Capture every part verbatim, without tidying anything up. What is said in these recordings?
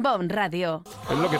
Bon Radio. Es lo que...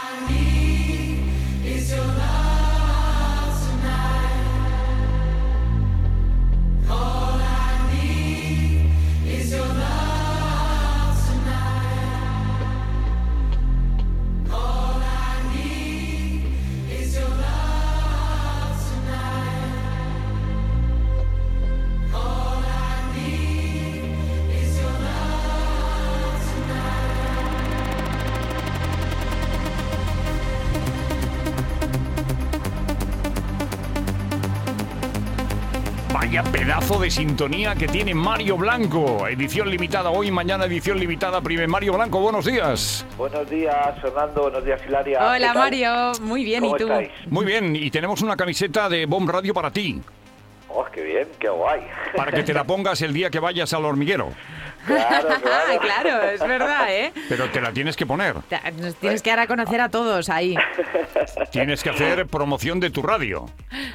Vaya pedazo de sintonía que tiene Mario Blanco. Edición limitada hoy, mañana edición limitada. Primer Mario Blanco, buenos días. Buenos días, Fernando. Buenos días, Hilaria. Hola, Mario. Muy bien, ¿Cómo ¿y tú? estáis? Muy bien, y tenemos una camiseta de Bon Radio para ti. Oh, qué bien, qué guay. Para que te la pongas el día que vayas al hormiguero. Claro, Ah, claro. claro, es verdad, ¿eh? Pero te la tienes que poner. Te- Nos tienes que dar a conocer a todos ahí. Tienes que hacer promoción de tu radio.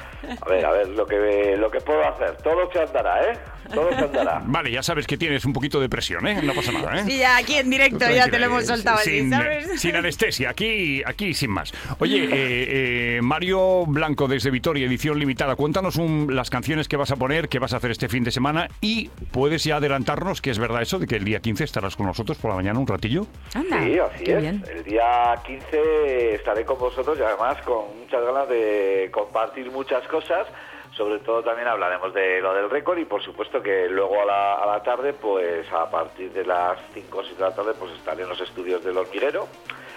A ver, a ver, lo que, lo que puedo hacer. Todo se andará, ¿eh? Todo se andará. Vale, ya sabes que tienes un poquito de presión, ¿eh? No pasa nada, ¿eh? Sí, ya aquí en directo ya te lo hemos soltado así, sin, ¿sabes? sin anestesia, aquí, aquí sin más. Oye, eh, eh, Mario Blanco desde Vitoria, edición limitada, cuéntanos un- las canciones que vas a poner, que vas a hacer este fin de semana y puedes ya adelantarnos que es verdad eso de que el día quince estarás con nosotros por la mañana un ratillo. Anda, Sí, así qué es. bien. El día quince estaré con vosotros y además con muchas ganas de compartir muchas cosas. Sobre todo también hablaremos de lo del récord y por supuesto que luego a la, a la tarde, pues a partir de las cinco o seis de la tarde, pues estaré en los estudios del hormiguero,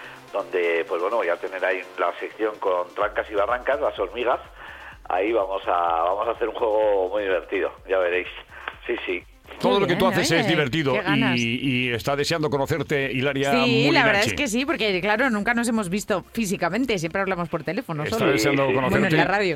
donde pues bueno, voy a tener ahí la sección con trancas y barrancas, las hormigas. Ahí vamos a, vamos a hacer un juego muy divertido, ya veréis. Sí, sí. Todo Qué lo que tú bien, haces oye, es divertido qué ganas. y, y está deseando conocerte Hilaria Sí, la verdad Molinachi. es que sí, porque claro, nunca nos hemos visto físicamente, siempre hablamos por teléfono Está solo. deseando Sí, sí. conocerte. Bueno, en la radio.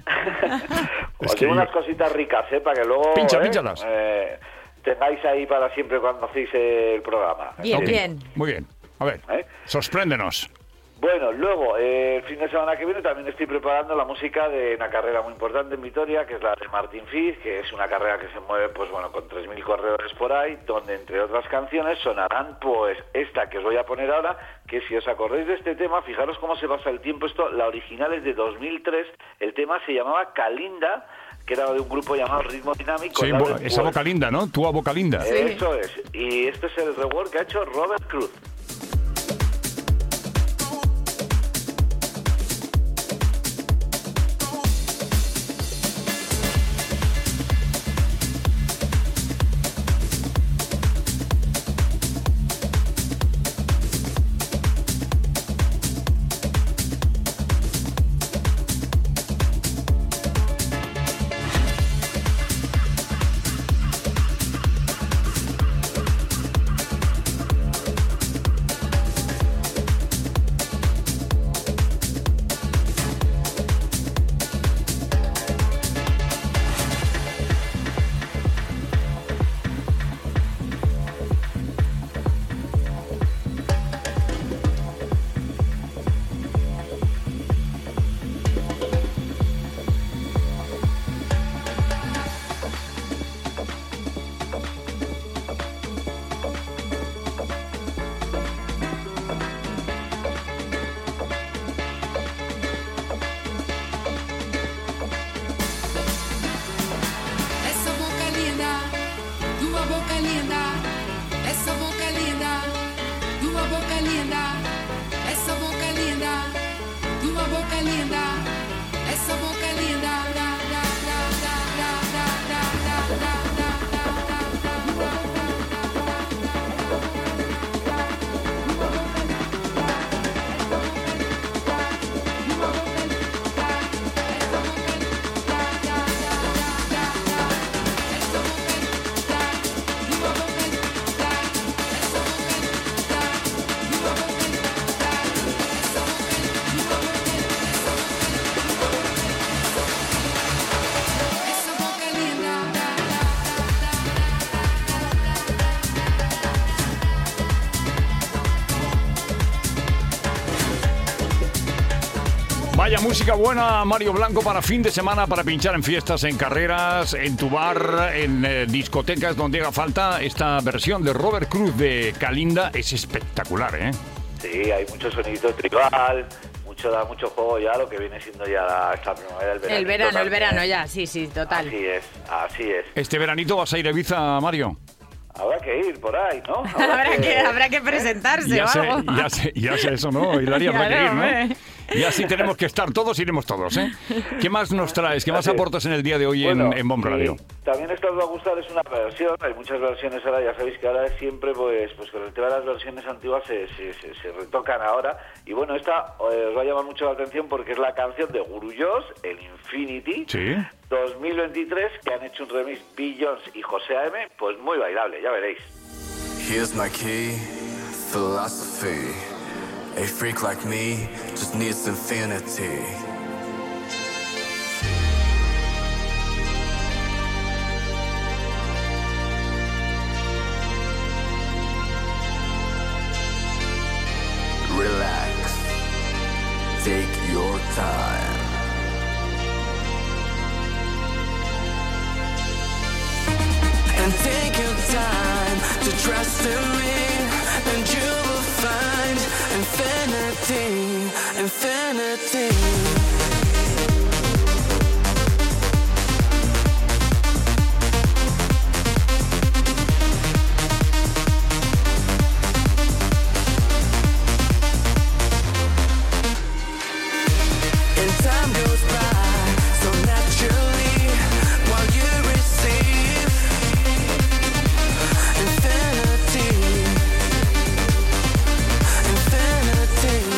Os que digo yo- unas cositas ricas, ¿eh? Para que luego Pincha, ¿eh? pínchalas. Eh, tengáis ahí para siempre cuando hacéis el programa. Bien, Ok, bien. Muy bien. A ver, ¿Eh? sorpréndenos. Bueno, luego, eh, el fin de semana que viene también estoy preparando la música de una carrera muy importante en Vitoria, que es la de Martín Fiz, que es una carrera que se mueve, pues bueno, con tres mil corredores por ahí, donde entre otras canciones sonarán, pues, esta que os voy a poner ahora, que si os acordáis de este tema, fijaros cómo se pasa el tiempo. Esto, la original es de dos mil tres, el tema se llamaba Kalinda, que era de un grupo llamado Ritmo Dinámico. Sí, la bo- de esa Wolf. boca linda, ¿no? Tú a boca linda. Eso es, y este es el rework que ha hecho Robert Cruz. Essa boca é linda, tua boca é linda. Essa boca é linda, tua boca é linda. Essa boca é linda, tua boca é linda. Essa boca é linda. Da, da, da, da, da, da, da, da, da, da, essa boca é linda. Vaya música buena, Mario Blanco, para fin de semana, para pinchar en fiestas, en carreras, en tu bar, en eh, discotecas, donde haga falta. Esta versión de Robert Cruz de Kalinda es espectacular, ¿eh? Sí, hay mucho sonidito tribal, mucho da mucho juego ya lo que viene siendo ya la, esta primavera, el verano. El verano, el verano ya, sí, sí, total. Así es, así es. ¿Este veranito vas a ir a Ibiza, Mario? Habrá que ir por ahí, ¿no? habrá, que, habrá que presentarse ya o sé, algo. ya sé, ya sé eso, ¿no? Hilaria, habrá Claro, que ir, ¿no? hombre. Y así tenemos que estar todos, iremos todos, ¿eh? ¿Qué más nos traes? ¿Qué más Así es. aportas en el día de hoy Bueno, en, en Bomb Radio? y también esto os va a gustar, es una versión, hay muchas versiones ahora, ya sabéis que ahora siempre, pues, pues con el tema de las versiones antiguas se, se, se, se retocan ahora, y bueno, esta eh, os va a llamar mucho la atención porque es la canción de Gurullos, el Infinity, Sí. dos mil veintitrés, que han hecho un remix Bill Jones y José A M, pues muy bailable, ya veréis. Here's my key, philosophy. A freak like me just needs infinity. Relax. Take your time. And take your time to trust in me, and you will find infinity, infinity. And time goes by so naturally while you receive infinity, infinity.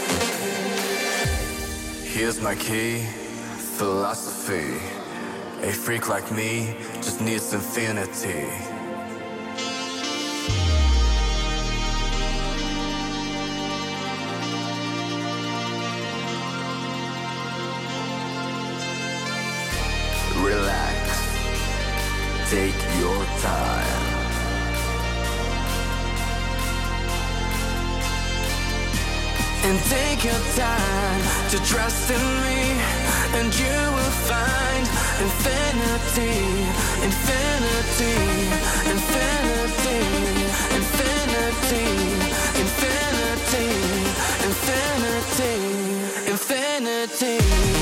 Here's my key, philosophy. A freak like me just needs infinity. Relax. Take your time. And take your time to trust in me, and you will find infinity, infinity, infinity, infinity, infinity, infinity, infinity.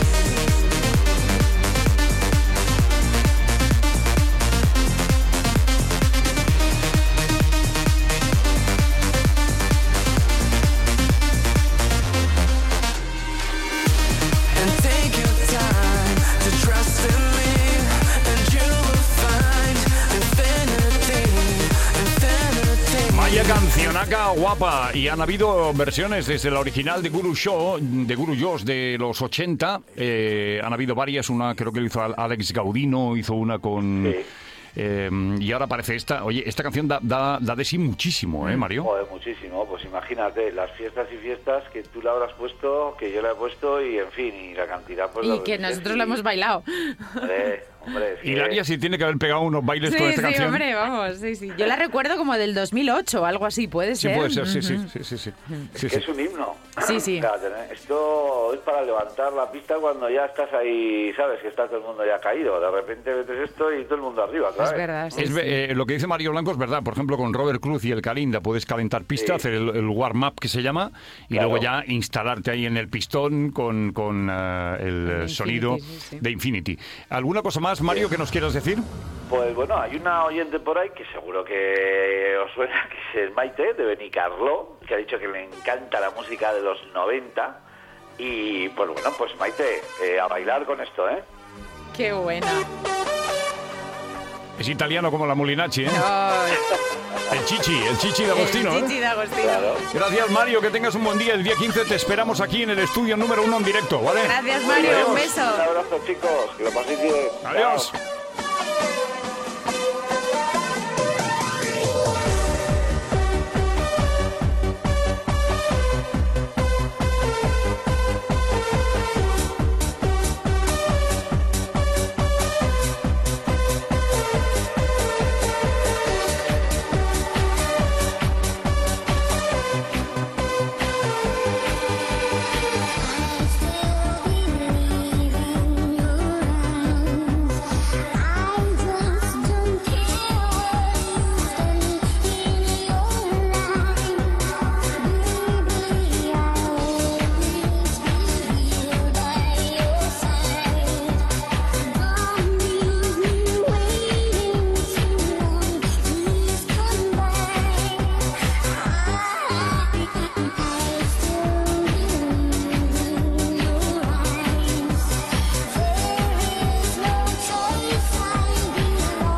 And take your time to trust in me, and you will find infinity, infinity. Vaya cancionaca guapa. Y han habido versiones desde la original de Guru Show, de Guru Josh de los ochenta. Eh, han habido varias. Una creo que lo hizo Alex Gaudino, hizo una con... Sí. eh, y ahora aparece esta. Oye, esta canción da, da, da de sí muchísimo, ¿eh, Mario? Joder, muchísimo, pues imagínate, las fiestas y fiestas que tú la habrás puesto, que yo la he puesto y en fin, y la cantidad pues... Y lo que dices, nosotros y- lo hemos bailado. Hombre, hombre, es que- Hilaria sí tiene que haber pegado unos bailes Sí, con esta sí, canción. hombre, vamos, sí, sí. Yo la recuerdo como del dos mil ocho, algo así, ¿puede Sí, ser? puede ser, sí, sí, Ujú. sí, sí, sí. Sí, que sí. es un himno. Sí, sí. Claro, tener- esto es para levantar la pista cuando ya estás ahí, sabes, que está todo el mundo ya caído. De repente metes esto y todo el mundo arriba, ¿sabes? Es verdad, sí, Es sí. ve- eh, lo que dice Mario Blanco es verdad. Por ejemplo, con Robert Cruz y el Kalinda puedes calentar pista, Sí. hacer el, el warm-up que se llama, y Claro. luego ya instalarte ahí en el pistón con, con eh, el Con sonido Infinity, sí, sí. de Infinity. ¿Alguna cosa más, Mario, que nos quieras decir? Pues bueno, hay una oyente por ahí que seguro que os suena, que es Maite, de Benicarló, que ha dicho que le encanta la música de los noventa. Y pues bueno, pues Maite, eh, a bailar con esto, ¿eh? Qué buena. Es italiano como la Molinacci, ¿eh? Ay, El Chichi, el Chichi de Agostino. el ¿eh? Chichi de Agostino. Claro. Gracias, Mario, que tengas un buen día. El día quince te esperamos aquí en el estudio número uno en directo, ¿vale? Gracias, Mario, un Un beso. abrazo, chicos, que lo paséis bien. Adiós. Chao. I still believe in your eyes.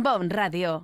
Bon Radio.